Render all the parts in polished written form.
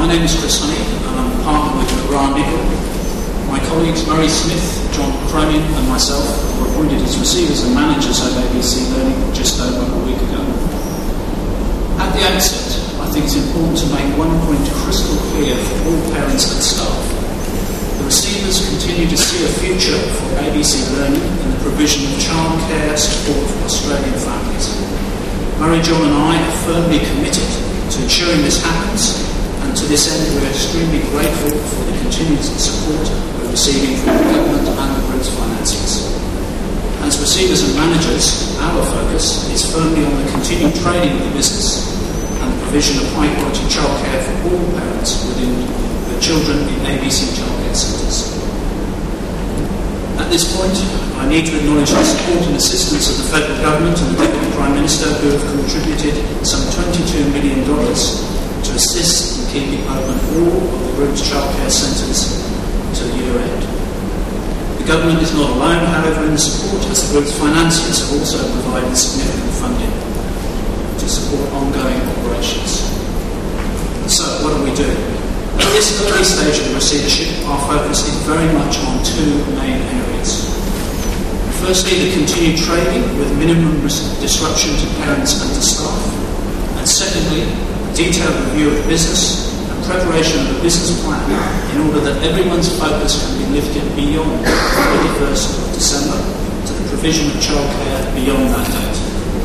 My name is Chris Honey, and I'm a partner with McGrath Nicol. My colleagues Murray Smith, John Cronin and myself were appointed as receivers and managers of ABC Learning just over a week ago. At the outset, I think it's important to make one point crystal clear for all parents and staff. The receivers continue to see a future for ABC Learning in the provision of childcare support for Australian families. Murray, John and I are firmly committed to ensuring this happens, and to this end we're extremely grateful for the continued support we're receiving from the government and the group's financiers. As receivers and managers, our focus is firmly on the continued training of the business and the provision of high-quality childcare for all parents within the children in ABC childcare centres. At this point, I need to acknowledge the support and assistance of the Federal Government and the Deputy Prime Minister, who have contributed some $22 million to assist in keeping open all of the group's childcare centres to the year end. The Government is not alone, however, in the support, as the group's financiers have also provided significant funding to support ongoing operations. So, what do we do? At this early stage of the receivership, our focus is very much on two main areas. Firstly, the continued trading with minimum disruption to parents and to staff. And secondly, a detailed review of the business and preparation of a business plan in order that everyone's focus can be lifted beyond the 31st of December to the provision of childcare beyond that date.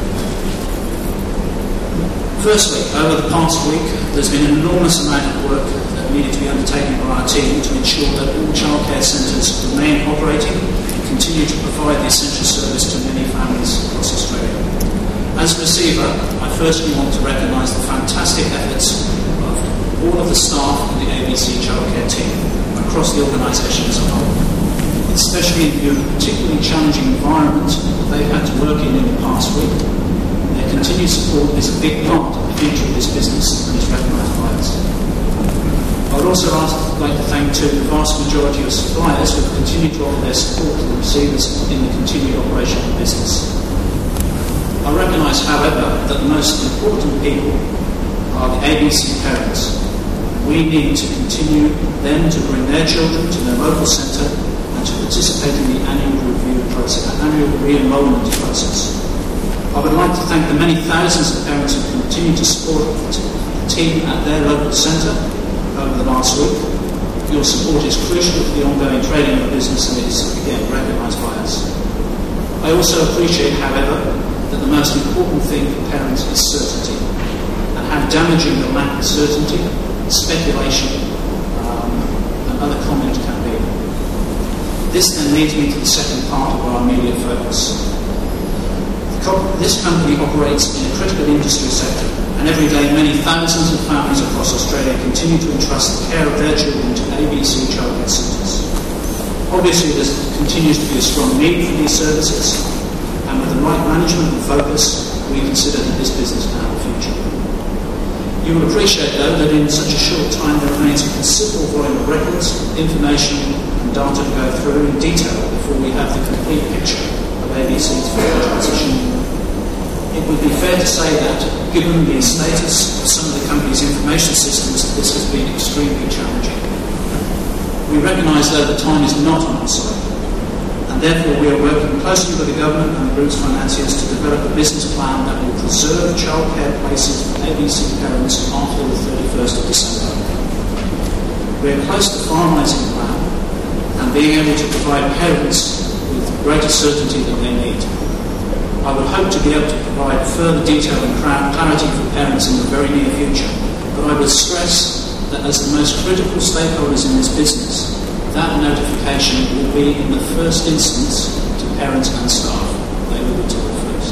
Firstly, over the past week, there's been an enormous amount of work that needed to be undertaken by our team to ensure that all childcare centres remain operating and continue to provide the essential service to many families across Australia. As a receiver, I firstly want to recognise the fantastic efforts of all of the staff in the ABC childcare team across the organisation as a whole, especially in view of the particularly challenging environment that they've had to work in the past week. Their continued support is a big part of the future of this business and is recognised by us. I would also like to thank the vast majority of suppliers who have continued to offer their support to the receivers in the continued operation of the business. I recognise, however, that the most important people are the ABC parents. We need to continue then to bring their children to their local centre and to participate in the annual review process, annual re-enrolment process. I would like to thank the many thousands of parents who continue to support the team at their local centre over the last week. Your support is crucial to the ongoing trading of the business and is again recognised by us. I also appreciate, however, that the most important thing for parents is certainty, and how damaging the lack of certainty, speculation and other comment can be. This then leads me to the second part of our immediate focus. This company operates in a critical industry sector, and every day many thousands of families across Australia continue to entrust the care of their children to ABC childcare centres. Obviously, there continues to be a strong need for these services, and with the right management and focus, we consider that this business can have a future. You will appreciate, though, that in such a short time there remains a considerable volume of records, information and data to go through in detail before we have the complete picture of ABC's future transition. It would be fair to say that, given the status of some of the company's information systems, this has been extremely challenging. We recognise, though, that time is not on our side, and therefore we are working closely with the government and the group's financiers to develop a business plan that will preserve childcare places for ABC parents after the 31st of December. We are close to finalising the plan and being able to provide parents with greater certainty that they need. I would hope to be able to provide further detail and clarity for parents in the very near future, but I would stress that as the most critical stakeholders in this business, that notification will be in the first instance to parents and staff. They will be told first.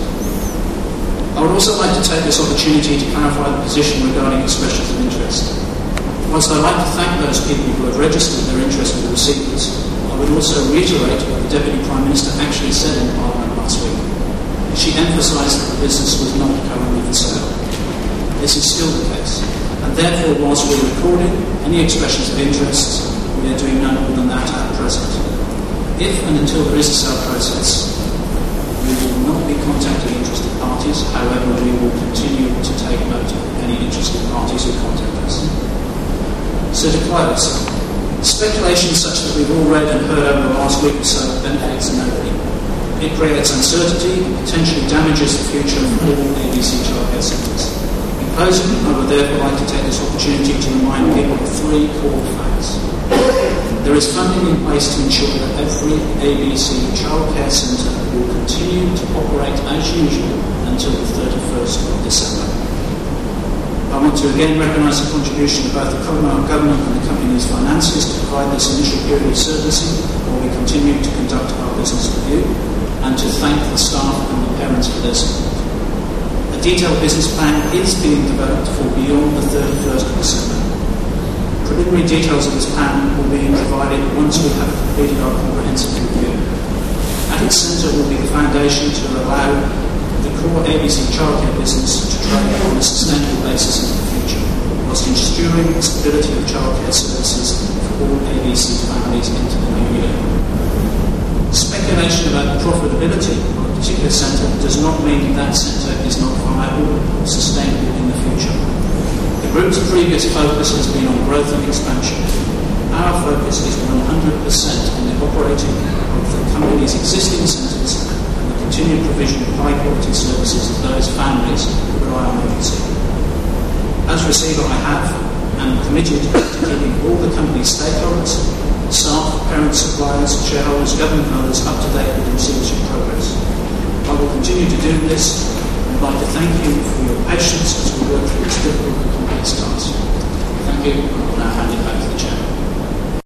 I would also like to take this opportunity to clarify the position regarding expressions of interest. Whilst I'd like to thank those people who have registered their interest with the receivers, I would also reiterate what the Deputy Prime Minister actually said in Parliament last week. She emphasised that the business was not currently for sale. This is still the case, and therefore, whilst we're recording any expressions of interest, we are doing no more than that at present. If and until there is a sale process, we will not be contacting interested parties. However, we will continue to take note of any interested parties who contact us. So to close, speculation such that we've all read and heard over the last week or so benefits nobody. It creates uncertainty and potentially damages the future of all ABC childcare centres. In closing, I would therefore like to take this opportunity to remind people of three core facts. There is funding in place to ensure that every ABC childcare centre will continue to operate as usual until the 31st of December. I want to again recognise the contribution of both the Commonwealth Government and the company's finances to provide this initial period of servicing while we continue to conduct our business review, and to thank the staff and the parents for their support. A detailed business plan is being developed for beyond the 31st of December. Preliminary details of this plan will be provided once we have completed our comprehensive review. At its centre will be the foundation to allow the core ABC childcare business to trade on a sustainable basis in the future, whilst ensuring the stability of childcare services for all ABC families into the new year. Speculation about the profitability of a particular centre does not mean that centre is not viable or sustainable in the future. The group's previous focus has been on growth and expansion. Our focus is 100% on the operating of the company's existing centres and the continued provision of high-quality services to those families who rely on agency. As receiver, I have and am committed to keeping all the company's stakeholders, staff, parents, suppliers, shareholders, government and others up to date with the receivership progress. I will continue to do this and I'd like to thank you for your patience as we work through this difficult and complex task. Thank you, and I will now hand it back to the Chairman.